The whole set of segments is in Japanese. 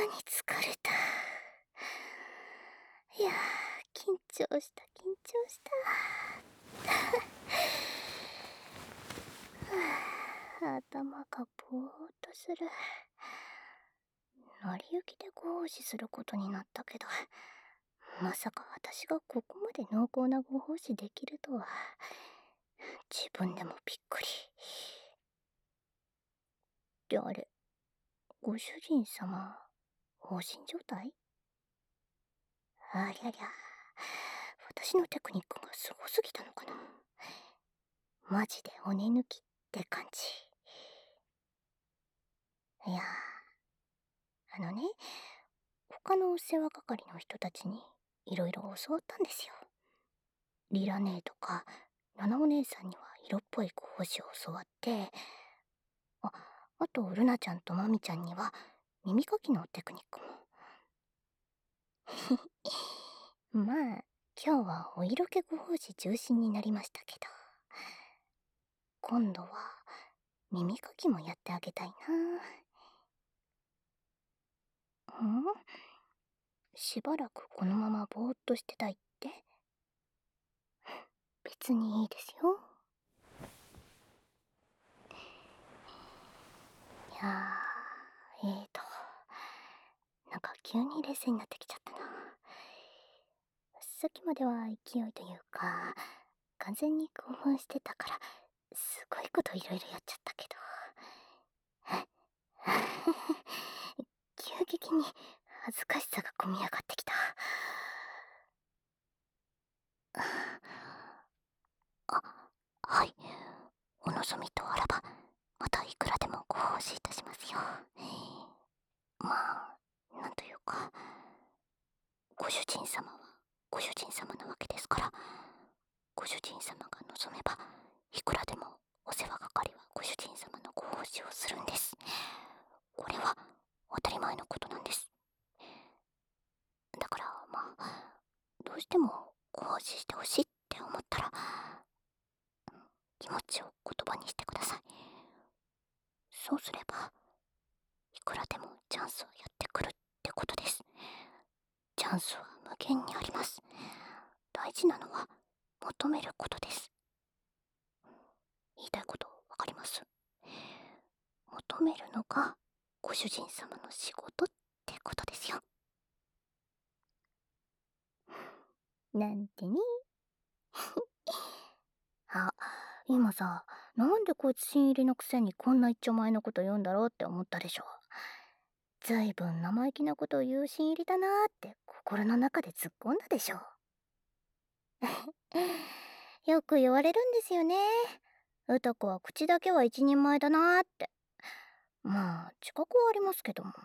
疲れた。いやー、緊張した。頭がぼーっとする。成り行きでご奉仕することになったけど、まさか私がここまで濃厚なご奉仕できるとは、自分でもびっくり。で、あれ、ご主人様、放心状態？ありゃりゃ、私のテクニックがすごすぎたのかな。マジで骨抜きって感じ。いやー、他のお世話係の人たちにいろいろ教わったんですよ。リラ姉とか、ナナお姉さんには色っぽいご奉仕を教わって、あとルナちゃんとマミちゃんには耳かきのテクニックも。まあ、今日はお色気ご奉仕中心になりましたけど、今度は耳かきもやってあげたいな。しばらくこのままぼーっとしてたいって？別にいいですよ。いやなんか急に冷静になってきちゃったな。さっきまでは勢いというか、完全に興奮してたから、すごいこといろいろやっちゃったけど。急激に恥ずかしさがこみ上がってきた。はい。お望みとあらば、またいくらでもご奉仕いたしますよ。まあ、なんというか、ご主人様はご主人様なわけですから、ご主人様が望めば、いくらでもお世話係はご主人様のご奉仕をするんです。これは当たり前のことなんです。だからまあ、どうしてもご奉仕してほしいって思ったら、気持ちを言葉にしてください。そうすれば、いくらでもチャンスはやってくるってことです。チャンスは無限にあります。大事なのは求めることです。言いたいことわかります？求めるのがご主人様の仕事ってことですよ。なんてね。あ、今さ、なんでこいつ新入りのくせにこんな一丁前のこと言うんだろうって思ったでしょ。ずいぶん生意気なことを言う新入りだなーって心の中で突っ込んだでしょ。よく言われるんですよね。歌子は口だけは一人前だなーって。まあ、自覚はありますけども。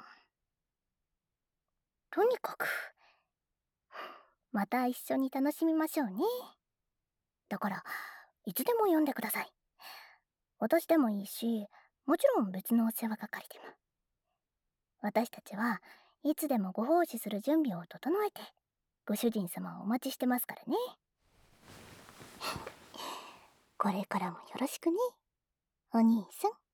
とにかく、また一緒に楽しみましょうね。だから、いつでも呼んでください。私でもいいし、もちろん別のお世話係でも。私たちはいつでもご奉仕する準備を整えて、ご主人様をお待ちしてますからね。これからもよろしくね、お兄さん。